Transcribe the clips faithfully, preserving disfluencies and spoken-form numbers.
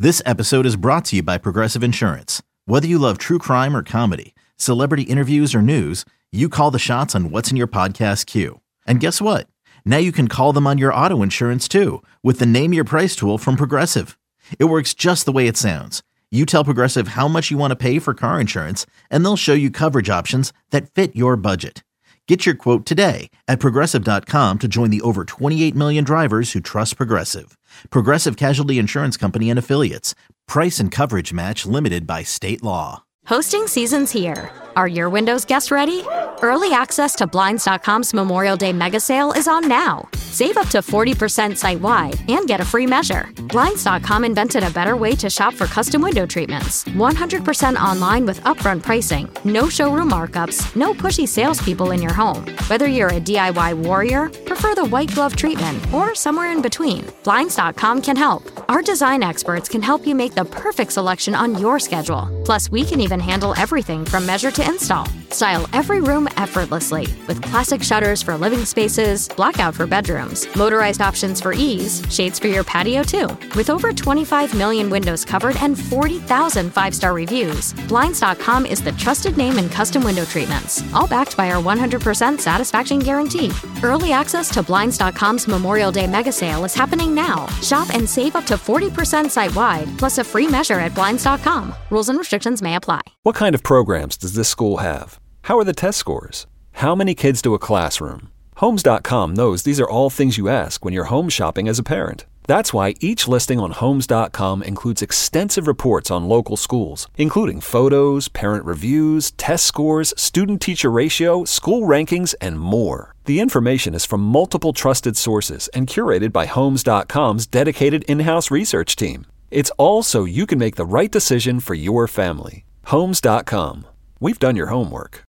This episode is brought to you by Progressive Insurance. Whether you love true crime or comedy, celebrity interviews or news, you call the shots on what's in your podcast queue. And guess what? Now you can call them on your auto insurance too with the Name Your Price tool from Progressive. It works just the way it sounds. You tell Progressive how much you want to pay for car insurance, and they'll show you coverage options that fit your budget. Get your quote today at Progressive dot com to join the over twenty-eight million drivers who trust Progressive. Progressive Casualty Insurance Company and Affiliates. Price and coverage match limited by state law. Hosting season's here. Are your Windows guests ready? Early access to Blinds dot com's Memorial Day mega sale is on now. Save up to forty percent site-wide and get a free measure. Blinds dot com invented a better way to shop for custom window treatments. one hundred percent online with upfront pricing. No showroom markups. No pushy salespeople in your home. Whether you're a D I Y warrior, prefer the white glove treatment, or somewhere in between, Blinds dot com can help. Our design experts can help you make the perfect selection on your schedule. Plus, we can even handle everything from measure to install. Style every room effortlessly with classic shutters for living spaces, blackout for bedrooms, motorized options for ease, shades for your patio too. With over twenty-five million windows covered and forty thousand five-star reviews, Blinds dot com is the trusted name in custom window treatments, all backed by our one hundred percent satisfaction guarantee. Early access to Blinds dot com's Memorial Day mega sale is happening now. Shop and save up to forty percent site-wide, plus a free measure at Blinds dot com. Rules and restrictions may apply. What kind of programs does this school have? How are the test scores? How many kids do a classroom? Homes dot com knows these are all things you ask when you're home shopping as a parent. That's why each listing on Homes dot com includes extensive reports on local schools, including photos, parent reviews, test scores, student-teacher ratio, school rankings, and more. The information is from multiple trusted sources and curated by Homes dot com's dedicated in-house research team. It's all so you can make the right decision for your family. Homes dot com. We've done your homework.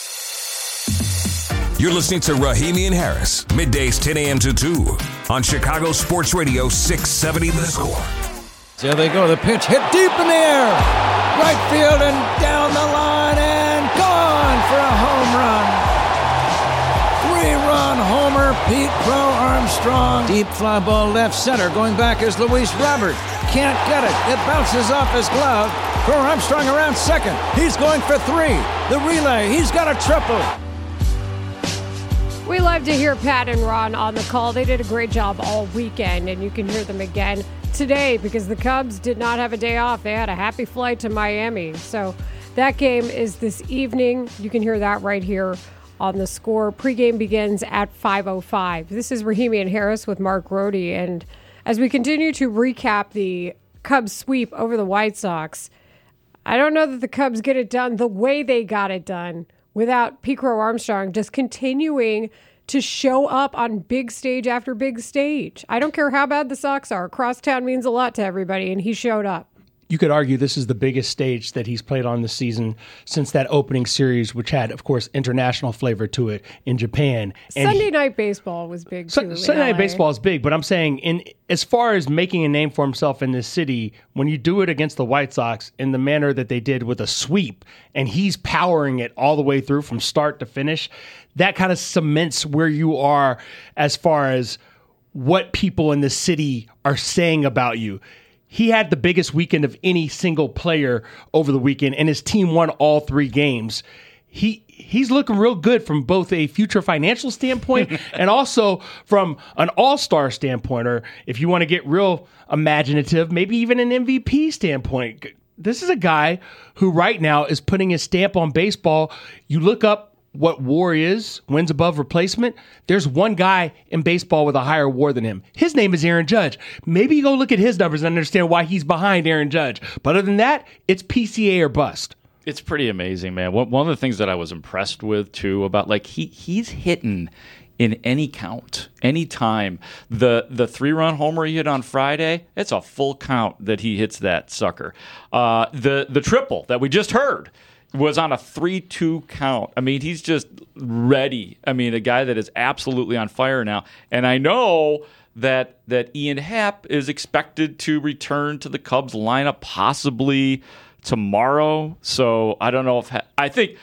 You're listening to Rahimi and Harris, middays ten a.m. to two on Chicago Sports Radio six seventy The Score. There they go. The pitch hit deep in the air. Right field and down the line and gone for a home run. Three-run homer, Pete Crow Armstrong. Deep fly ball left center. Going back is Luis Robert. Can't get it. It bounces off his glove. Crow Armstrong around second. He's going for three. The relay. He's got a triple. We love to hear Pat and Ron on the call. They did a great job all weekend, and you can hear them again today because the Cubs did not have a day off. They had a happy flight to Miami. So that game is this evening. You can hear that right here on the Score. Pregame begins at five oh five. This is Rahimi and Harris with Mark Rohde. And as we continue to recap the Cubs sweep over the White Sox, I don't know that the Cubs get it done the way they got it done without Pete Crow Armstrong just continuing to show up on big stage after big stage. I don't care how bad the Sox are. Crosstown means a lot to everybody, and he showed up. You could argue this is the biggest stage that he's played on this season since that opening series, which had, of course, international flavor to it in Japan. And Sunday he, Night Baseball was big, too. Su- Sunday Night Baseball is big, but I'm saying in as far as making a name for himself in this city, when you do it against the White Sox in the manner that they did with a sweep, and he's powering it all the way through from start to finish, that kind of cements where you are as far as what people in the city are saying about you. He had the biggest weekend of any single player over the weekend, and his team won all three games. He he's looking real good from both a future financial standpoint and also from an all-star standpoint, or if you want to get real imaginative, maybe even an M V P standpoint. This is a guy who right now is putting his stamp on baseball. You look up what WAR is, wins above replacement, there's one guy in baseball with a higher WAR than him. His name is Aaron Judge. Maybe you go look at his numbers and understand why he's behind Aaron Judge. But other than that, it's P C A or bust. It's pretty amazing, man. One of the things that I was impressed with, too, about, like, he he's hitting in any count, any time. The the three-run homer he hit on Friday, it's a full count that he hits that sucker. Uh, the the triple that we just heard was on a three two count. I mean, he's just ready. I mean, a guy that is absolutely on fire now. And I know that that Ian Happ is expected to return to the Cubs lineup possibly tomorrow. So I don't know if – I think –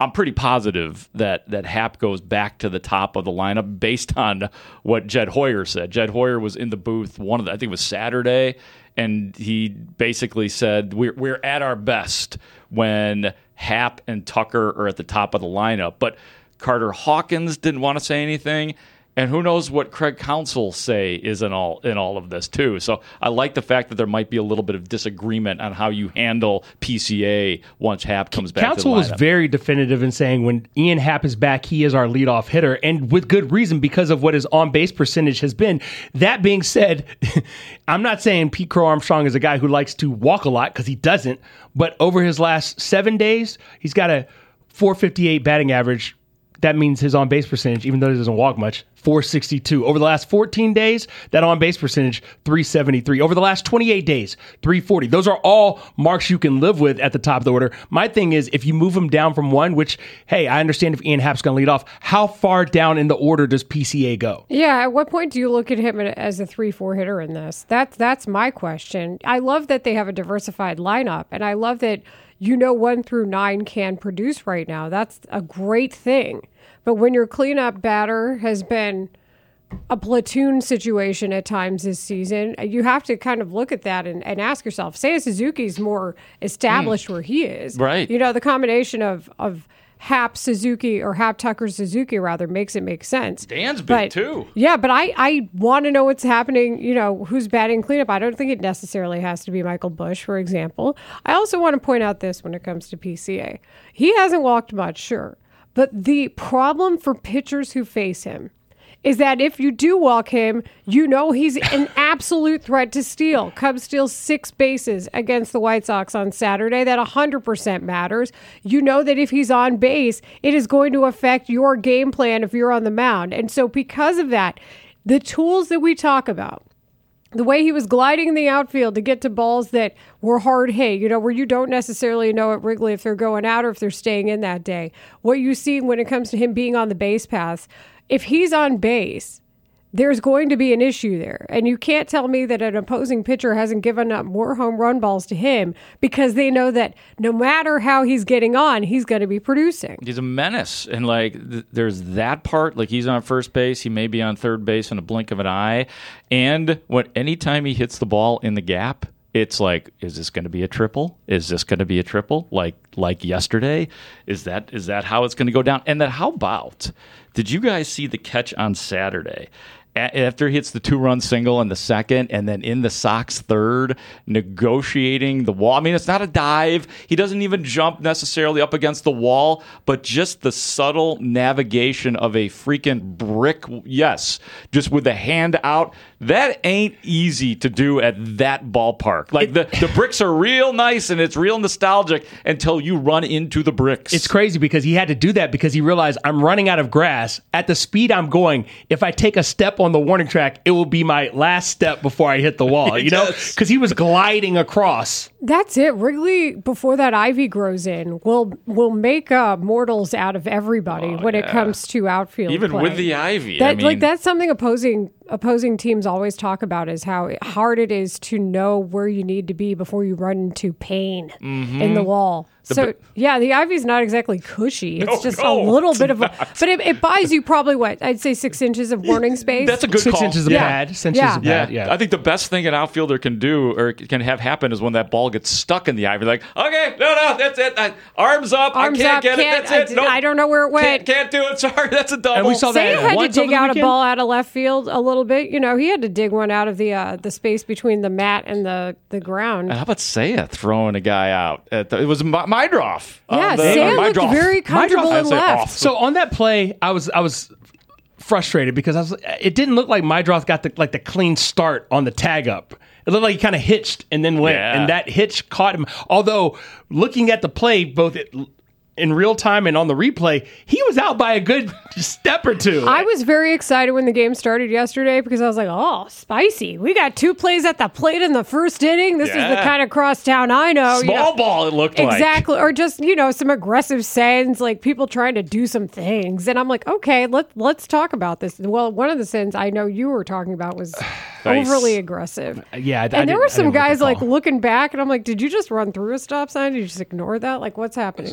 I'm pretty positive that that Happ goes back to the top of the lineup based on what Jed Hoyer said. Jed Hoyer was in the booth one of the, I think it was Saturday, and he basically said we're we're at our best when Happ and Tucker are at the top of the lineup. But Carter Hawkins didn't want to say anything. And who knows what Craig Counsell say is in all in all of this too. So I like the fact that there might be a little bit of disagreement on how you handle P C A once Happ comes back. Counsell to the was lineup. very definitive in saying when Ian Happ is back, he is our leadoff hitter, and with good reason because of what his on base percentage has been. That being said, I'm not saying Pete Crow Armstrong is a guy who likes to walk a lot because he doesn't. But over his last seven days, he's got a four fifty-eight batting average. That means his on-base percentage, even though he doesn't walk much, four sixty-two. Over the last fourteen days, that on-base percentage, three seventy-three. Over the last twenty-eight days, three forty. Those are all marks you can live with at the top of the order. My thing is, if you move him down from one, which, hey, I understand if Ian Happ's going to lead off, how far down in the order does P C A go? Yeah, at what point do you look at him as a three four hitter in this? That, that's my question. I love that they have a diversified lineup, and I love that you know one through nine can produce right now. That's a great thing. But when your cleanup batter has been a platoon situation at times this season, you have to kind of look at that and, and ask yourself, Seiya Suzuki's more established mm. where he is. Right. You know, the combination of, of Happ Suzuki or Happ Tucker Suzuki rather makes it make sense. Dan's big but, too. Yeah, but I, I want to know what's happening, you know, who's batting cleanup. I don't think it necessarily has to be Michael Busch, for example. I also want to point out this when it comes to P C A. He hasn't walked much, sure. But the problem for pitchers who face him is that if you do walk him, you know he's an absolute threat to steal. Cubs steal six bases against the White Sox on Saturday. That one hundred percent matters. You know that if he's on base, it is going to affect your game plan if you're on the mound. And so because of that, the tools that we talk about, the way he was gliding in the outfield to get to balls that were hard hit, you know, where you don't necessarily know at Wrigley if they're going out or if they're staying in that day. What you see when it comes to him being on the base paths, if he's on base, there's going to be an issue there. And you can't tell me that an opposing pitcher hasn't given up more home run balls to him because they know that no matter how he's getting on, he's going to be producing. He's a menace. And, like, th- there's that part. Like, he's on first base. He may be on third base in a blink of an eye. And what anytime he hits the ball in the gap, it's like, is this going to be a triple? Is this going to be a triple? Like like yesterday? Is that is that how it's going to go down? And then how about, did you guys see the catch on Saturday? After he hits the two-run single in the second, and then in the Sox third, negotiating the wall. I mean, it's not a dive. He doesn't even jump necessarily up against the wall, but just the subtle navigation of a freaking brick. Yes, just with the hand out. That ain't easy to do at that ballpark. Like, the, the bricks are real nice, and it's real nostalgic until you run into the bricks. It's crazy because he had to do that because he realized I'm running out of grass. At the speed I'm going, if I take a step on the warning track, it will be my last step before I hit the wall, you know, because he was gliding across. That's it. Wrigley, before that ivy grows in, will will make uh, mortals out of everybody oh, when yeah. it comes to outfield Even play. with the ivy. That, I mean, like, that's something opposing opposing teams always talk about, is how hard it is to know where you need to be before you run into pain mm-hmm. in the wall. The, so, yeah, the ivy's not exactly cushy. It's no, just no, a little bit not. of a... But it, it buys you probably, what, I'd say six inches of warning space? That's a good Six call. inches of yeah. pad. Six inches Yeah. of pad, Yeah. yeah. I think the best thing an outfielder can do or can have happen is when that ball gets stuck in the ivy. Like, okay, no, no, that's it. I, arms up. Arms I can't up, get can't, it. That's it. I, Nope. I don't know where it went. Can't, can't do it. Sorry, that's a double. And we saw that Seiya had to once over dig the out a weekend? ball out of left field a little bit. You know, he had to dig one out of the uh, the space between the mat and the, the ground. And how about Seiya throwing a guy out? At the, it was Mydroff. Yeah, the, Seiya uh, looked Mydroff. very comfortable Mydroff, and I'd say left. off. So on that play, I was I was frustrated because I was. It didn't look like Mydroth got the like the clean start on the tag up. It looked like he kind of hitched and then went, Yeah. and that hitch caught him. Although looking at the play, both it, in real time and on the replay, he was out by a good step or two. I was very excited when the game started yesterday because I was like, oh, spicy. We got two plays at the plate in the first inning. This Yeah. is the kind of crosstown I know. Small you know. ball, it looked like. Exactly. Or just, you know, some aggressive sends, like people trying to do some things. And I'm like, okay, let, let's talk about this. Well, one of the sends I know you were talking about was Nice. overly aggressive. yeah, I, I And there didn't- were I some didn't like guys the like call. looking back, and I'm like, did you just run through a stop sign? Did you just ignore that? Like, what's happening there? So, so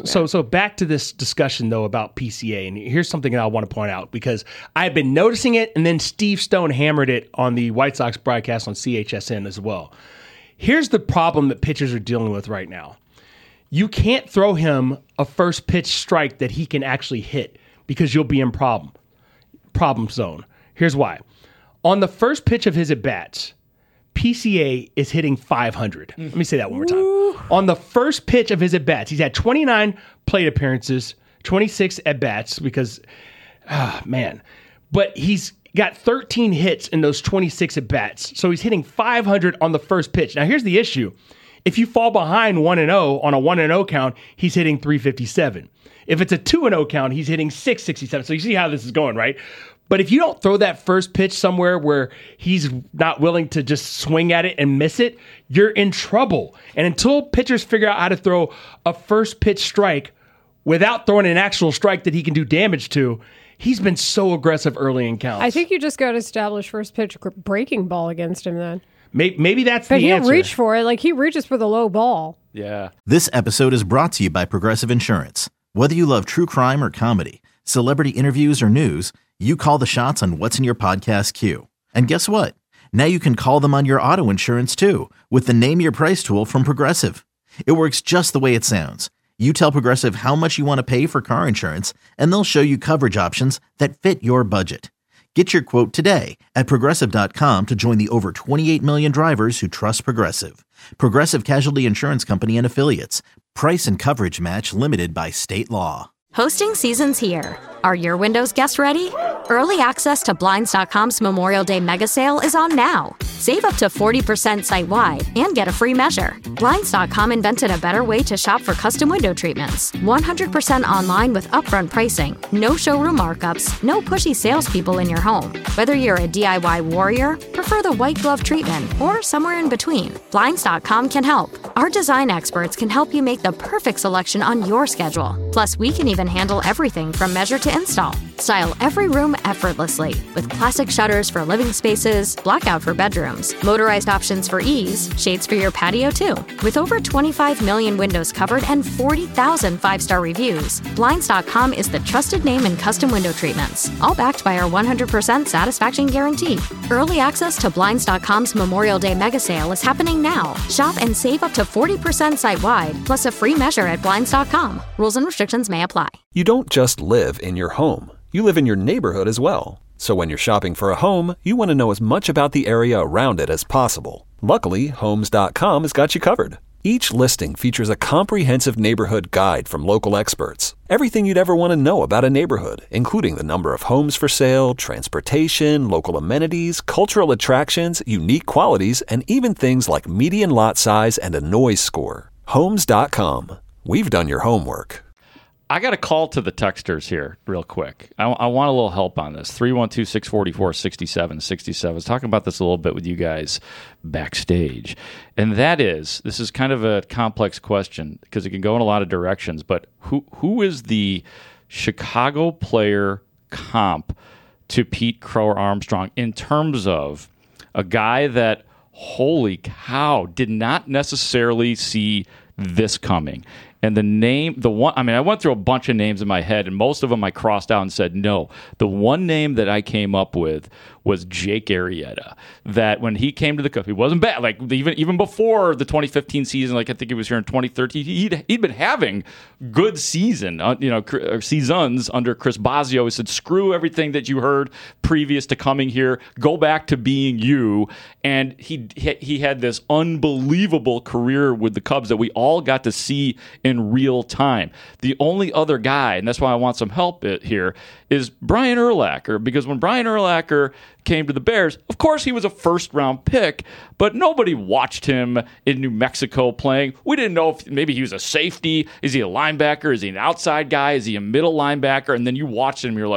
back to this discussion, though, about P C A. And here's something that I want to point out, because I've been noticing it, and then Steve Stone hammered it on the White Sox broadcast on C H S N as well. Here's the problem that pitchers are dealing with right now. You can't throw him a first pitch strike that he can actually hit, because you'll be in problem, problem zone. Here's why. On the first pitch of his at-bats, P C A is hitting five hundred. Let me say that one more time. Ooh. On the first pitch of his at-bats, he's had twenty-nine plate appearances, twenty-six at-bats, because, ah, man. But he's got thirteen hits in those twenty-six at-bats. So he's hitting five hundred on the first pitch. Now, here's the issue. If you fall behind one and oh on a one and oh count, he's hitting three fifty-seven. If it's a two and oh count, he's hitting six sixty-seven. So you see how this is going, right? But if you don't throw that first pitch somewhere where he's not willing to just swing at it and miss it, you're in trouble. And until pitchers figure out how to throw a first pitch strike without throwing an actual strike that he can do damage to, he's been so aggressive early in counts. I think you just got to establish first pitch breaking ball against him then. Maybe, maybe that's but the answer. But he'll reach for it. Like, he reaches for the low ball. Yeah. This episode is brought to you by Progressive Insurance. Whether you love true crime or comedy, celebrity interviews or news, you call the shots on what's in your podcast queue. And guess what? Now you can call them on your auto insurance too, with the Name Your Price tool from Progressive. It works just the way it sounds. You tell Progressive how much you want to pay for car insurance, and they'll show you coverage options that fit your budget. Get your quote today at Progressive dot com to join the over twenty-eight million drivers who trust Progressive. Progressive Casualty Insurance Company and Affiliates. Price and coverage match limited by state law. Hosting season's here. Are your Windows guests ready? Early access to Blinds dot com's Memorial Day mega sale is on now. Save up to forty percent site-wide and get a free measure. Blinds dot com invented a better way to shop for custom window treatments. one hundred percent online with upfront pricing, no showroom markups, no pushy salespeople in your home. Whether you're a D I Y warrior, prefer the white glove treatment, or somewhere in between, Blinds dot com can help. Our design experts can help you make the perfect selection on your schedule. Plus, we can even handle everything from measure to install. Style every room effortlessly with classic shutters for living spaces, blackout for bedrooms, motorized options for ease, shades for your patio too. With over twenty-five million windows covered and forty thousand five-star reviews, Blinds dot com is the trusted name in custom window treatments, all backed by our one hundred percent satisfaction guarantee. Early access to Blinds dot com's Memorial Day mega sale is happening now. Shop and save up to forty percent site-wide, plus a free measure at Blinds dot com. Rules and restrictions may apply. You don't just live in your home. You live in your neighborhood as well. So when you're shopping for a home, you want to know as much about the area around it as possible. Luckily, Homes dot com has got you covered. Each listing features a comprehensive neighborhood guide from local experts. Everything you'd ever want to know about a neighborhood, including the number of homes for sale, transportation, local amenities, cultural attractions, unique qualities, and even things like median lot size and a noise score. Homes dot com. We've done your homework. I got a call to the texters here real quick. I, I want a little help on this. three one two, six four four, six seven six seven. I was talking about this a little bit with you guys backstage. And that is, this is kind of a complex question because it can go in a lot of directions, but who who is the Chicago player comp to Pete Crow Armstrong in terms of a guy that, holy cow, did not necessarily see this coming? And the name, the one, I mean, I went through a bunch of names in my head, and most of them I crossed out and said no. The one name that I came up with was Jake Arrieta. That when he came to the Cubs, he wasn't bad. Like even even before the twenty fifteen season, like I think he was here in twenty thirteen, he'd, he'd been having good season, uh, you know, seasons under Chris Bosio. He said, screw everything that you heard previous to coming here. Go back to being you. And he he had this unbelievable career with the Cubs that we all got to see in real time. The only other guy, and that's why I want some help here, is Brian Urlacher, because when Brian Urlacher came to the Bears, of course he was a first-round pick, but nobody watched him in New Mexico playing. We didn't know if maybe he was a safety. Is he a linebacker? Is he an outside guy? Is he a middle linebacker? And then you watched him, and you're like,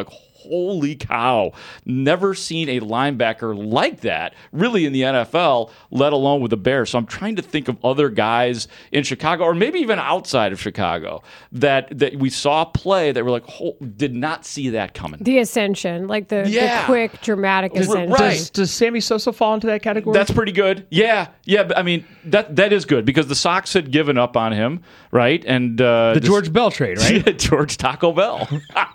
holy cow, never seen a linebacker like that really in the N F L, let alone with the Bears. So I'm trying to think of other guys in Chicago or maybe even outside of Chicago that, that we saw play that were like, oh, did not see that coming. The ascension, like the, Yeah. the quick, dramatic ascension. Right. Does, does Sammy Sosa fall into that category? That's pretty good. Yeah, yeah. But I mean, that that is good because the Sox had given up on him, right? And uh, the this- George Bell trade, right? George Taco Bell.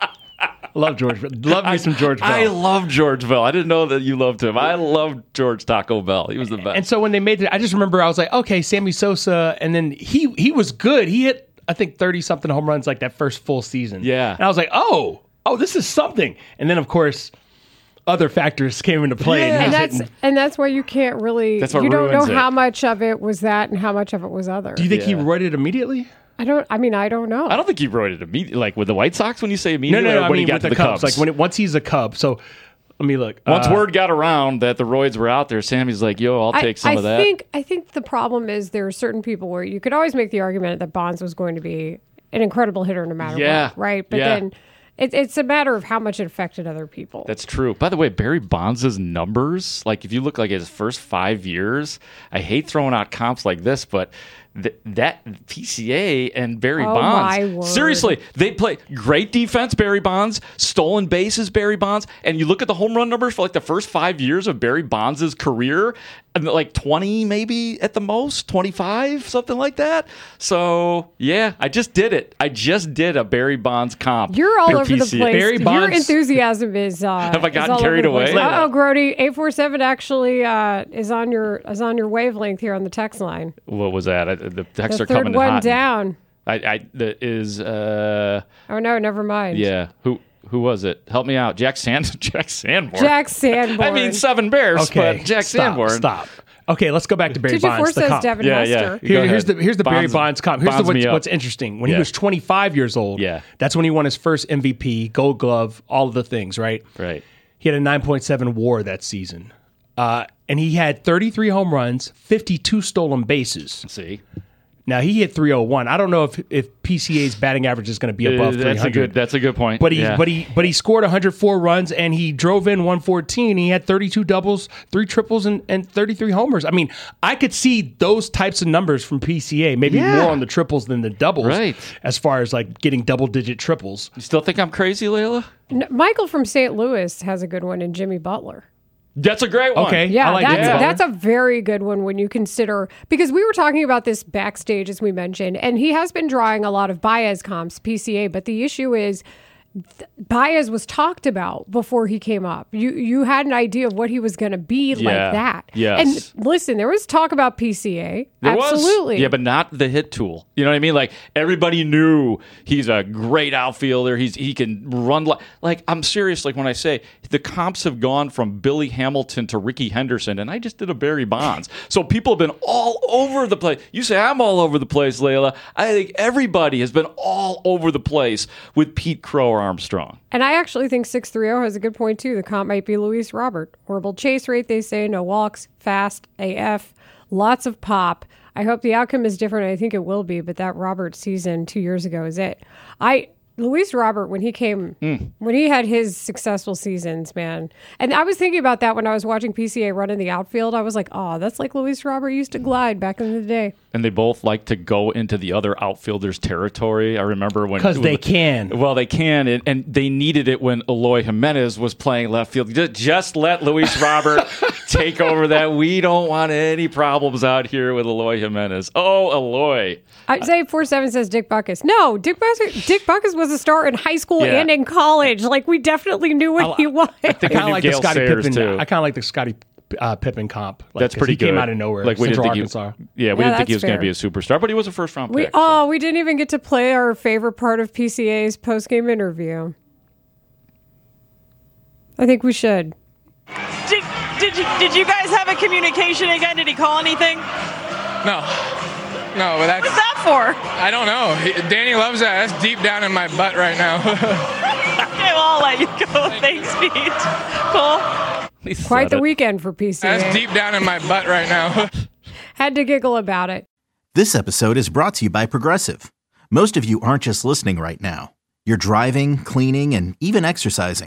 Love George. Love me some George Bell. I love George Bell. I didn't know that you loved him. I loved George Taco Bell. He was the best. And so when they made it, I just remember I was like, okay, Sammy Sosa, and then he he was good. He hit I think thirty something home runs like that first full season. Yeah. And I was like, oh, oh, this is something. And then of course, other factors came into play. Yeah. he And was that's hitting- and that's why you can't really. That's what you don't know ruins it. how much of it was that and how much of it was other. Do you think he Yeah. wrote it immediately? I don't. I mean, I don't know. I don't think he wrote it immediately. Like with the White Sox, when you say No, immediately, no, no. or I when he mean, got with to the, the Cubs. Cubs. Like when it, once he's a Cub. So let me look. Once Uh, word got around that the roids were out there, Sammy's like, "Yo, I'll I, take some I of that." think. I think the problem is there are certain people where you could always make the argument that Bonds was going to be an incredible hitter no matter Yeah. what, right? But Yeah. then it, it's a matter of how much it affected other people. That's true. By the way, Barry Bonds' numbers, like if you look like his first five years, I hate throwing out comps like this, but th- that P C A and Barry Oh, Bonds, my word. seriously, they play great defense, Barry Bonds, stolen bases, Barry Bonds, and you look at the home run numbers for like the first five years of Barry Bonds' career, and like twenty maybe at the most, twenty-five, something like that. So yeah, I just did it. I just did a Barry Bonds comp. You're all for over the P C A. place. Barry Your Bonds- enthusiasm is. Uh, Have I is gotten all over carried the place. away? Uh-oh, Grody, eight four seven actually uh, is on your is on your wavelength here on the text line. What was that? I, the texts The are coming third in one hot. down. I, I the, is uh Oh no, never mind. yeah who who was it? Help me out. Jack Sand Jack Sanborn. Jack Sanborn. I mean seven Bears, Okay, but Jack stop, Sanborn. Stop. Okay, let's go back to Barry Two two four Bonds. the says comp. Devin Yeah, Hester. yeah. Here- Go here's ahead. the here's the Barry Bonds- Bonds comp. Here's the, bonds me what's, up. what's interesting. When Yeah. he was twenty-five years old, Yeah. that's when he won his first M V P, Gold Glove, all of the things, right? Right. He had a nine point seven WAR that season, uh, and he had thirty-three home runs, fifty-two stolen bases. See, Now he hit three oh one. I don't know if if P C A's batting average is going to be above Uh, three that's a hundred. good. That's a good point. But he, Yeah. but he, but he scored one hundred four runs and he drove in one fourteen. He had thirty-two doubles, three triples, and, and thirty-three homers. I mean, I could see those types of numbers from P C A. Maybe Yeah. more on the triples than the doubles, Right. as far as like getting double-digit triples. You still think I'm crazy, Layla? N- Michael from Saint Louis has a good one in Jimmy Butler. That's a great one. Okay, Yeah, I like that's Jimmy Butler. that's a very good one when you consider, because we were talking about this backstage as we mentioned, and he has been drawing a lot of Baez comps, P C A, but the issue is th- Baez was talked about before he came up. You you had an idea of what he was going to be Yeah, like that. yes. And listen, there was talk about P C A. There Absolutely. was. Yeah, but not the hit tool. You know what I mean? Like everybody knew he's a great outfielder. He's he can run like like I'm serious. Like when I say the comps have gone from Billy Hamilton to Ricky Henderson, and I just did a Barry Bonds. So people have been all over the place. You say I'm all over the place, Layla. I think everybody has been all over the place with Pete Crow or Armstrong. And I actually think six three zero has a good point, too. The comp might be Luis Robert. Horrible chase rate, they say. No walks. Fast. A F. Lots of pop. I hope the outcome is different. I think it will be, but that Robert season two years ago is it. I Luis Robert, when he came, Mm. when he had his successful seasons, man. And I was thinking about that when I was watching P C A run in the outfield. I was like, oh, that's like Luis Robert used to glide back in the day. And they both like to go into the other outfielders' territory. I remember when 'Cause they can. Well, they can, and, and they needed it when Eloy Jimenez was playing left field. Just, just let Luis Robert take over that. We don't want any problems out here with Eloy Jimenez. Oh, Eloy. Isaiah four seven says Dick Buckus. No, Dick Buckus, Dick Buckus was a star in high school Yeah. and in college. Like, we definitely knew what he was. I think we kind of knew like the Gale Scottie Sayers, Pippen. too. I kind of like the Scottie uh, Pippen comp. Like, That's 'cause pretty he good. came out of nowhere. Like we Central didn't think Arkansas. he, yeah, we Yeah, didn't think he that's was going to fair. be a superstar, but he was a first round We pick. oh, we didn't even get to play our favorite part of P C A's post game interview. I think we should. Did, did, you, did you guys have a communication again? Did he call anything? No. No, but that's, What's that for? I don't know. He, Danny loves that. That's deep down in my butt right now. Okay, well, I'll let you go. Thanks, Pete. Cool. He said Quite the it. weekend for P C A. That's deep down in my butt right now. Had to giggle about it. This episode is brought to you by Progressive. Most of you aren't just listening right now. You're driving, cleaning, and even exercising.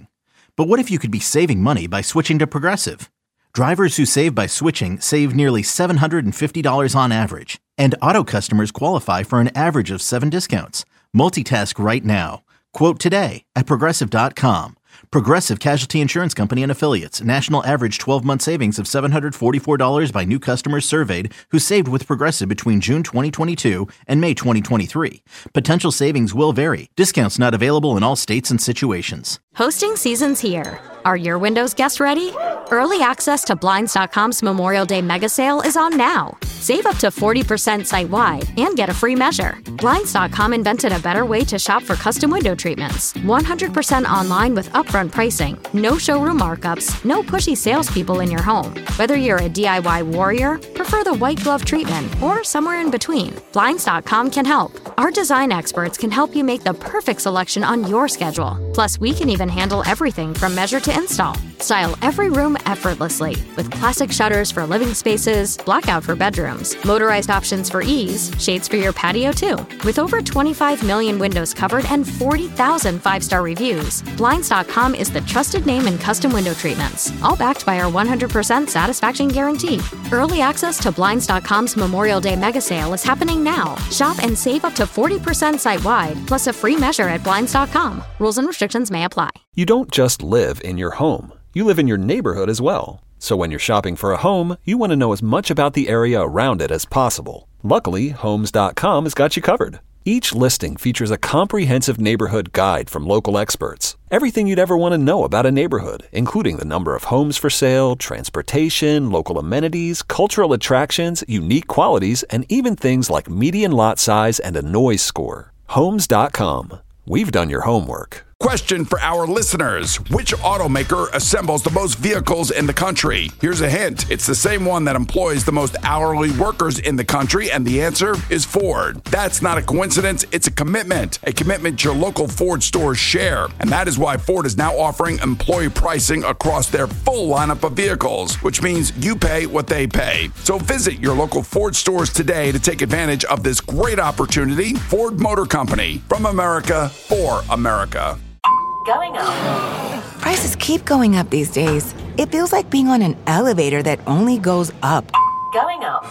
But what if you could be saving money by switching to Progressive? Drivers who save by switching save nearly seven hundred fifty dollars on average. And auto customers qualify for an average of seven discounts. Multitask right now. Quote today at Progressive dot com. Progressive Casualty Insurance Company and Affiliates. National average twelve-month savings of seven hundred forty-four dollars by new customers surveyed who saved with Progressive between June twenty twenty-two and May twenty twenty-three. Potential savings will vary. Discounts not available in all states and situations. Hosting season's here. Are your windows guest ready? Early access to Blinds dot com's Memorial Day mega sale is on now. Save up to forty percent site-wide and get a free measure. Blinds dot com invented a better way to shop for custom window treatments. one hundred percent online with upfront pricing, no showroom markups, no pushy salespeople in your home. Whether you're a D I Y warrior, prefer the white glove treatment, or somewhere in between, Blinds dot com can help. Our design experts can help you make the perfect selection on your schedule. Plus, we can even handle everything from measure to install. Style every room effortlessly with classic shutters for living spaces, blackout for bedrooms, motorized options for ease, shades for your patio too. With over twenty-five million windows covered and forty thousand five-star reviews, Blinds dot com is the trusted name in custom window treatments, all backed by our one hundred percent satisfaction guarantee. Early access to Blinds dot com's Memorial Day mega sale is happening now. Shop and save up to forty percent site-wide, plus a free measure at Blinds dot com. Rules and restrictions may apply. You don't just live in your home. You live in your neighborhood as well. So when you're shopping for a home, you want to know as much about the area around it as possible. Luckily, Homes dot com has got you covered. Each listing features a comprehensive neighborhood guide from local experts. Everything you'd ever want to know about a neighborhood, including the number of homes for sale, transportation, local amenities, cultural attractions, unique qualities, and even things like median lot size and a noise score. Homes dot com. We've done your homework. Question for our listeners. Which automaker assembles the most vehicles in the country? Here's a hint. It's the same one that employs the most hourly workers in the country, and the answer is Ford. That's not a coincidence. It's a commitment. A commitment your local Ford stores share. And that is why Ford is now offering employee pricing across their full lineup of vehicles, which means you pay what they pay. So visit your local Ford stores today to take advantage of this great opportunity. Ford Motor Company. From America, for America. Going up. Prices keep going up these days. It feels like being on an elevator that only goes up. Going up.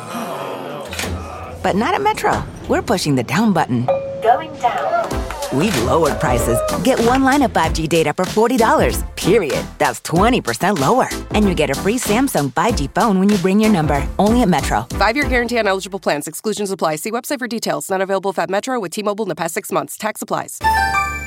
But not at Metro. We're pushing the down button. Going down. We've lowered prices. Get one line of five G data for forty dollars, period. That's twenty percent lower. And you get a free Samsung five G phone when you bring your number. Only at Metro. Five-year guarantee on eligible plans. Exclusions apply. See website for details. Not available at Metro with T-Mobile in the past six months. Tax applies.